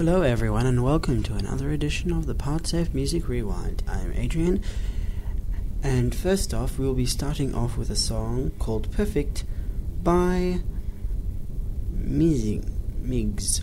Hello everyone and welcome to another edition of the PodSafe Music Rewind. I'm Adrian, and first off we'll be starting off with a song called Perfect by Migs.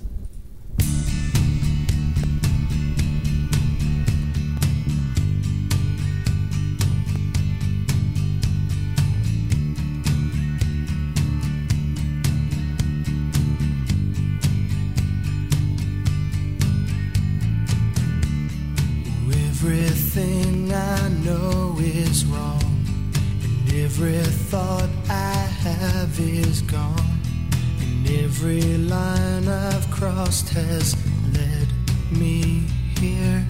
Everything I know is wrong, and every thought I have is gone, and every line I've crossed has led me here.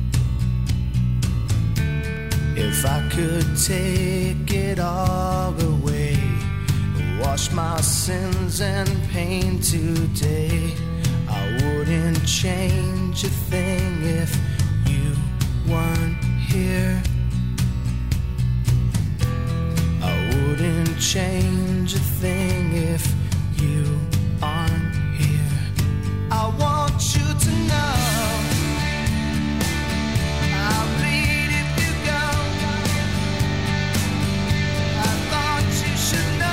If I could take it all away, wash my sins and pain today, I wouldn't change a thing if weren't here. I wouldn't change a thing if you aren't here. I want you to know I'll bleed if you go. I thought you should know.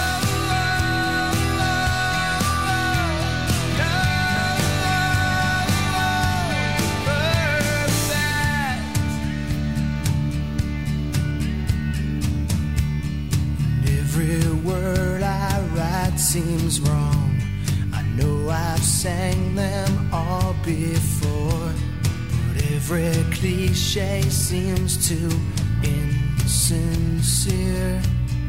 Every word I write seems wrong. I know I've sang them all before, but every cliche seems too insincere.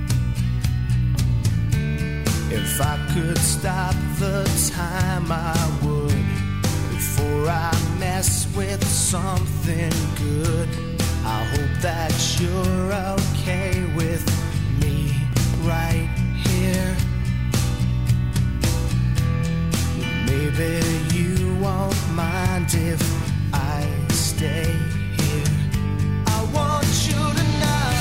If I could stop the time I would, before I mess with something good. I hope that you're okay with me right here. Maybe you won't mind if I stay here. I want you to know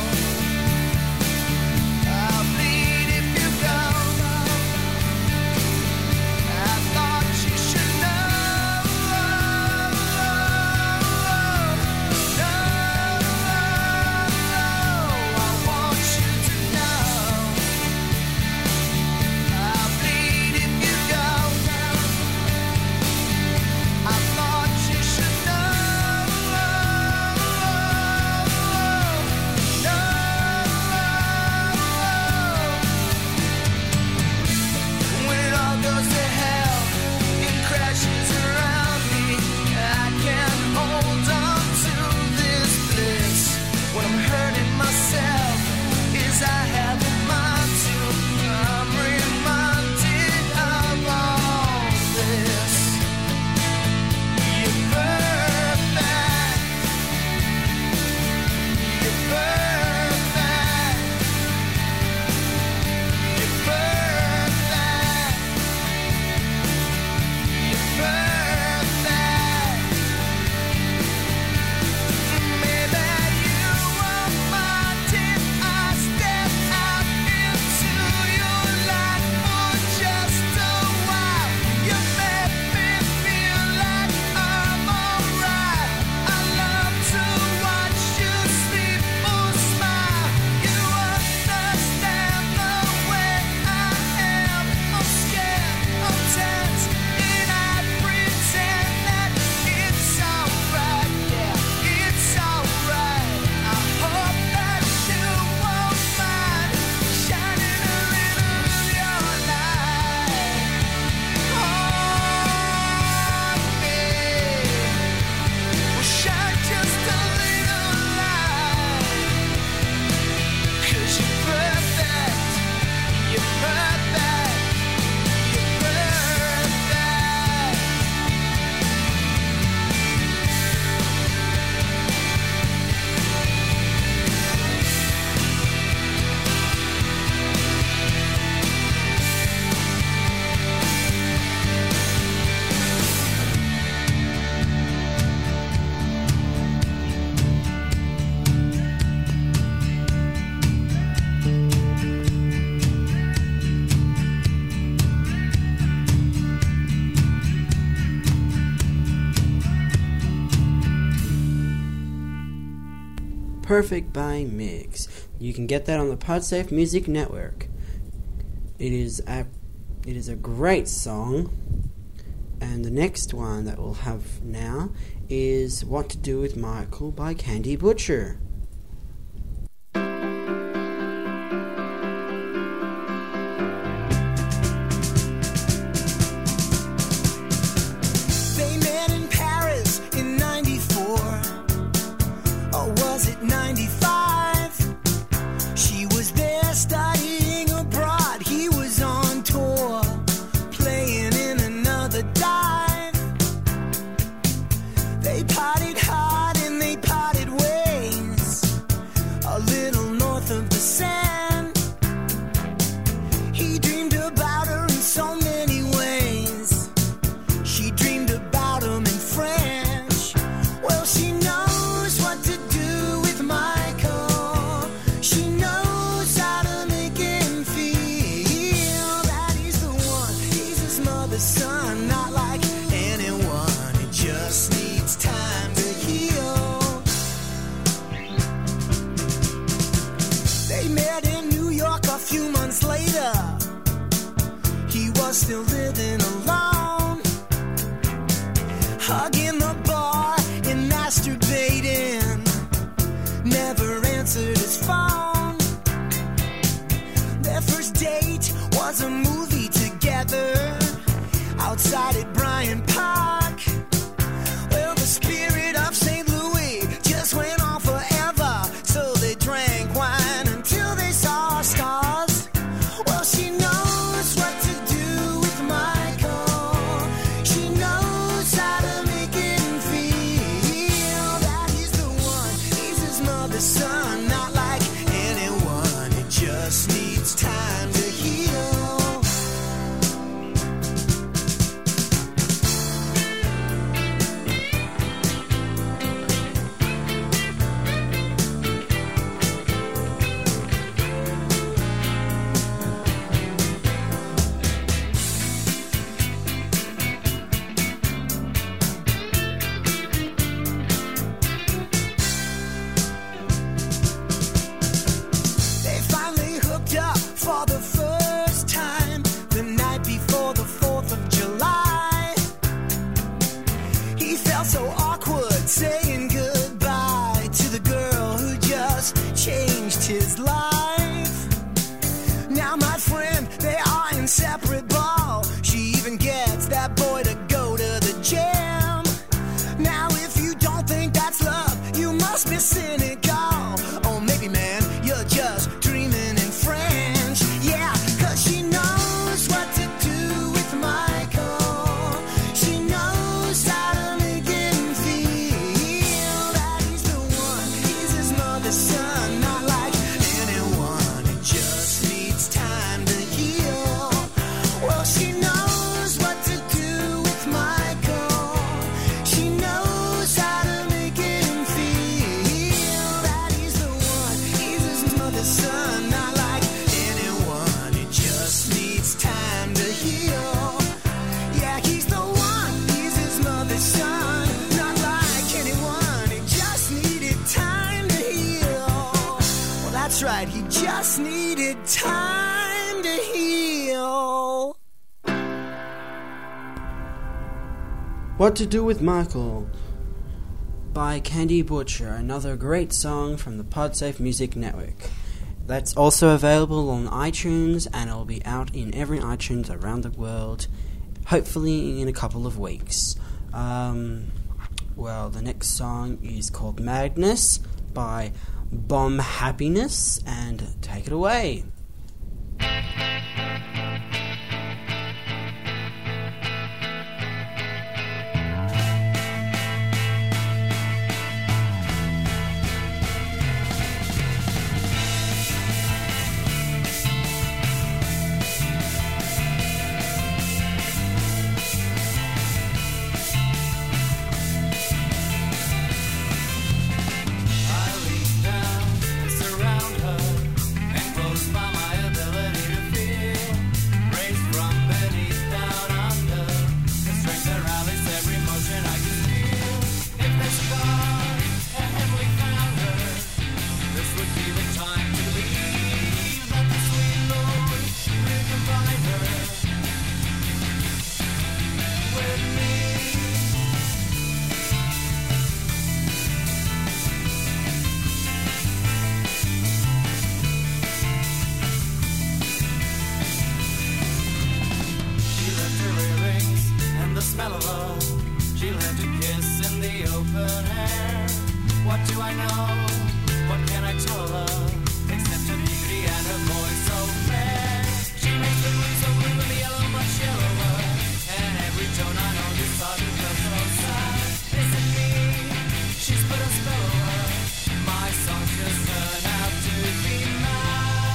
I'll bleed if you go. I thought you should know. Perfect by Mix. You can get that on the Podsafe Music Network. It is a great song. And the next one that we'll have now is What to Do with Michael by Candy Butcher. Still living alone, hugging the bar and masturbating, never answered his phone. Their first date was a movie together outside at Bryant Park. Well, the spirit of St. Louis just went on forever, so they drank wine until they saw stars. Well, she knows what to do. Son, not like anyone, it just needs time to heal. Saying goodbye to the girl who just changed his life. Now, my friend, they are inseparable. She even gets that boy to go to the gym. Now, if you don't think that's love, you must be cynical. Or maybe, man, you're just dreaming in French. Yeah, 'cause she knows what to do with Michael. She knows how to make him feel that he's the one. He's his mother's son, not like anyone. It just needs time to heal. Well, she knows what to do with Michael. She knows how to make him feel that he's the one. He's his mother's son, not like anyone. It just needs time to heal. Yeah, he's the one. He's his mother's son, not like anyone. It just needed time to heal. Well, that's right. He just needed time to heal. What to Do with Michael by Candy Butcher, another great song from the Podsafe Music Network. That's also available on iTunes, and it'll be out in every iTunes around the world, hopefully in a couple of weeks. Well, the next song is called Madness by Bomb Happiness, and take it away. I reach down and surround her and close my What do I know? What can I tell her? Except her beauty and her voice so fair. She makes the blue so blue and the yellow much yellower. And every tone I know this song feels so sad. Isn't me? She's put a spell on her. My songs just turn out to be mine.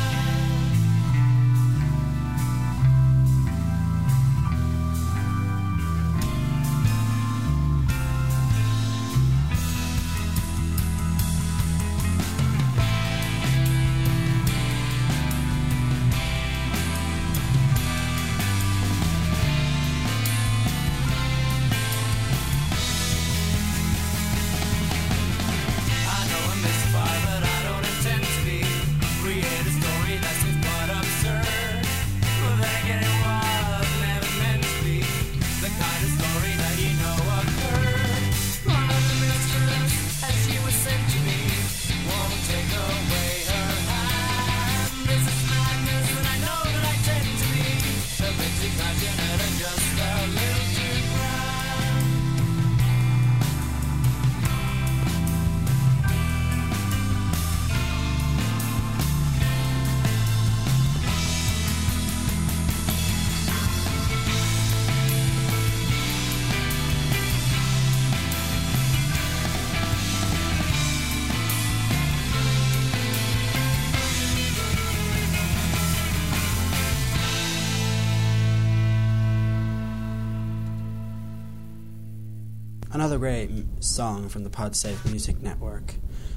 Another great song from the Podsafe Music Network.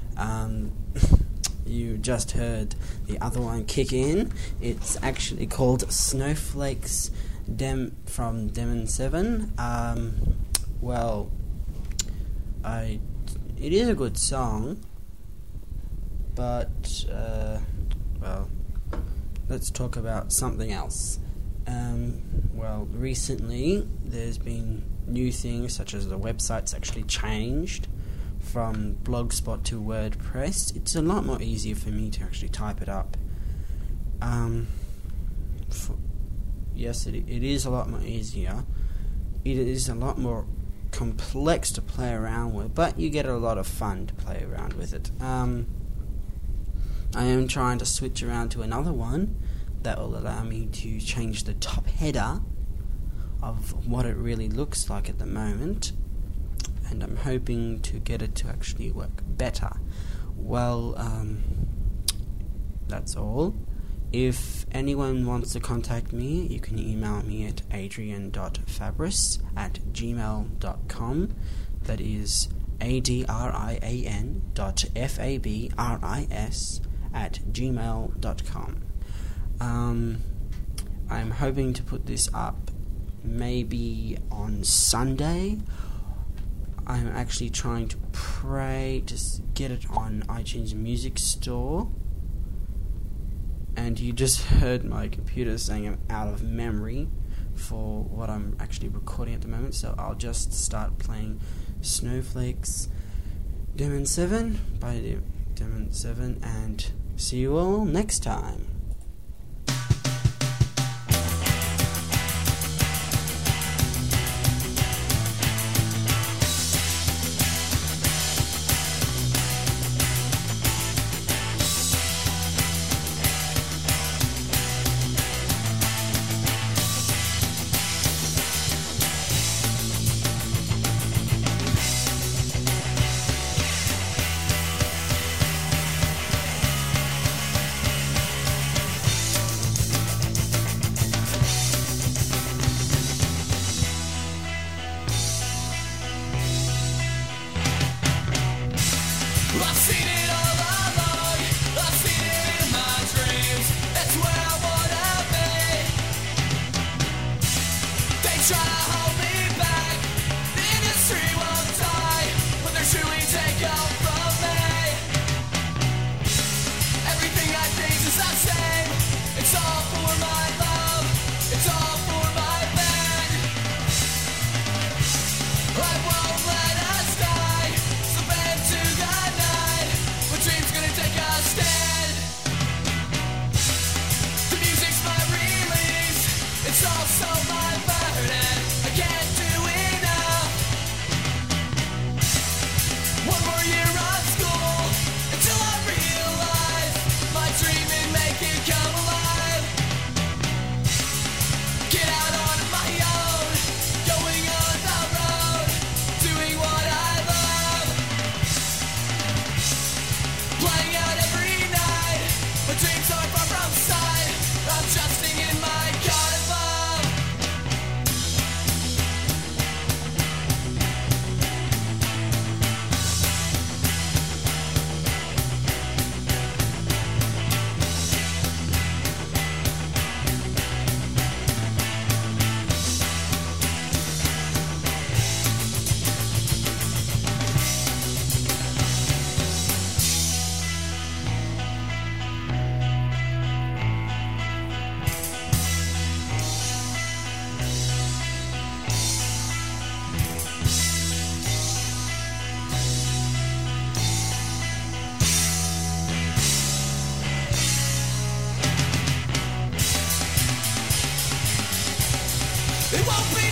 You just heard the other one kick in. It's actually called Snowflakes from Demon 7. It is a good song, but, let's talk about something else. Recently there's been new things, such as the website's actually changed from Blogspot to WordPress. It's a lot more easier for me to actually type it up. Yes, it is a lot more easier. It is a lot more complex to play around with, but you get a lot of fun to play around with it. I am trying to switch around to another one that will allow me to change the top header of what it really looks like at the moment, and I'm hoping to get it to actually work better. That's all. If anyone wants to contact me, you can email me at adrian.fabris@gmail.com. That is adrian.fabris@gmail.com. I'm hoping to put this up maybe on Sunday. I'm actually trying to get it on iTunes Music Store. And you just heard my computer saying I'm out of memory for what I'm actually recording at the moment, so I'll just start playing Snowflakes Demon 7 by Demon 7, and see you all next time. One more year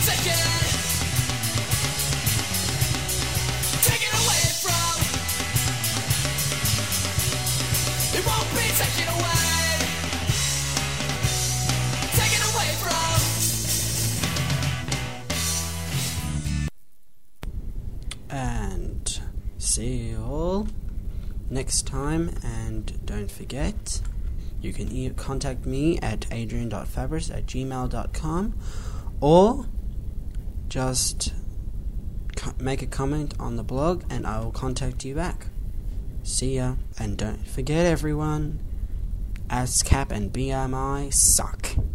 And see you all next time, and don't forget, you can contact me at adrian.fabris@gmail.com, or just make a comment on the blog and I will contact you back. See ya, and don't forget everyone, ASCAP and BMI suck.